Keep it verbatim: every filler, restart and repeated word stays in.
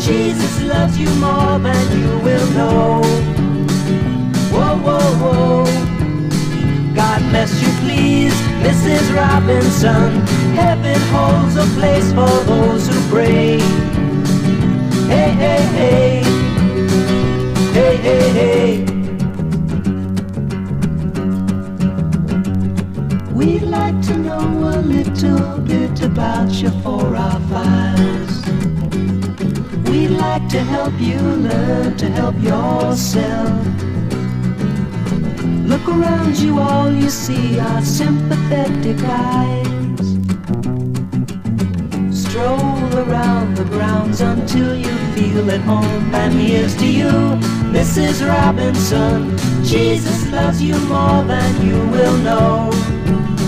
Jesus loves you more than you will know. Whoa, whoa, whoa. God bless you, please, Missus Robinson. Heaven holds a place for those who pray. Hey, hey, hey. Hey, hey, hey. We'd like to know a little bit about you for our files. We'd like to help you learn to help yourself. Look around you, all you see are sympathetic eyes. Stroll around the grounds until you feel at home. And here's to you, Missus Robinson. Jesus loves you more than you will know.